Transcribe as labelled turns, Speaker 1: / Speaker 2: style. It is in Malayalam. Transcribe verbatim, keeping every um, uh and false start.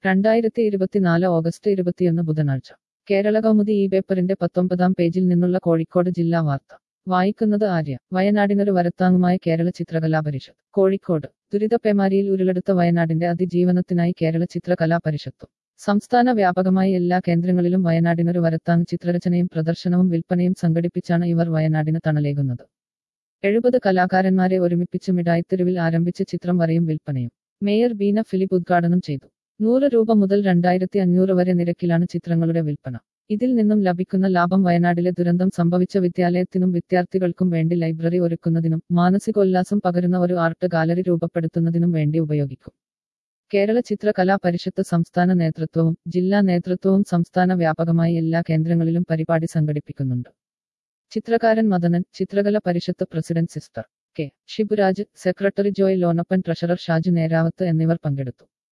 Speaker 1: രണ്ടായിരത്തി ഇരുപത്തിനാല് ഓഗസ്റ്റ് ഇരുപത്തിയൊന്ന് ബുധനാഴ്ച കേരള കൗമുദി ഈ പേപ്പറിന്റെ പത്തൊമ്പതാം പേജിൽ നിന്നുള്ള കോഴിക്കോട് ജില്ലാ വാർത്ത വായിക്കുന്നത് ആര്യ. വയനാടിനൊരു വരത്താങ്ങുമായി കേരള ചിത്രകലാ പരിഷത്ത് കോഴിക്കോട്. ദുരിതപേമാരിയിൽ ഉരുളെടുത്ത വയനാടിന്റെ അതിജീവനത്തിനായി കേരള ചിത്രകലാ പരിഷത്തും സംസ്ഥാന വ്യാപകമായി എല്ലാ കേന്ദ്രങ്ങളിലും വയനാടിനൊരു വരത്താങ് ചിത്രരചനയും പ്രദർശനവും വിൽപ്പനയും സംഘടിപ്പിച്ചാണ് ഇവർ വയനാടിന് തണലേകുന്നത്. എഴുപത് കലാകാരന്മാരെ ഒരുമിപ്പിച്ച് മിഠായിത്തെരുവിൽ ആരംഭിച്ച ചിത്രം വരയും വിൽപ്പനയും മേയർ ബീന ഫിലിപ്പ് ഉദ്ഘാടനം ചെയ്തു. നൂറ് രൂപ മുതൽ രണ്ടായിരത്തി അഞ്ഞൂറ് വരെ നിരക്കിലാണ് ചിത്രങ്ങളുടെ വിൽപ്പന. ഇതിൽ നിന്നും ലഭിക്കുന്ന ലാഭം വയനാട്ടിലെ ദുരന്തം സംഭവിച്ച വിദ്യാലയത്തിനും വിദ്യാർത്ഥികൾക്കും വേണ്ടി ലൈബ്രറി ഒരുക്കുന്നതിനും മാനസികോല്ലാസം പകരുന്ന ഒരു ആർട്ട് ഗാലറി രൂപപ്പെടുത്തുന്നതിനും വേണ്ടി ഉപയോഗിക്കും. കേരള ചിത്രകലാ പരിഷത്ത് സംസ്ഥാന നേതൃത്വവും ജില്ലാ നേതൃത്വവും സംസ്ഥാന വ്യാപകമായി എല്ലാ കേന്ദ്രങ്ങളിലും പരിപാടി സംഘടിപ്പിക്കുന്നുണ്ട്. ചിത്രകാരൻ Madanan, Chithrakala Parishath president sister K. Shiburaj, secretary Joy Lonappan, treasurer Shaju Neravath എന്നിവർ പങ്കെടുത്തു.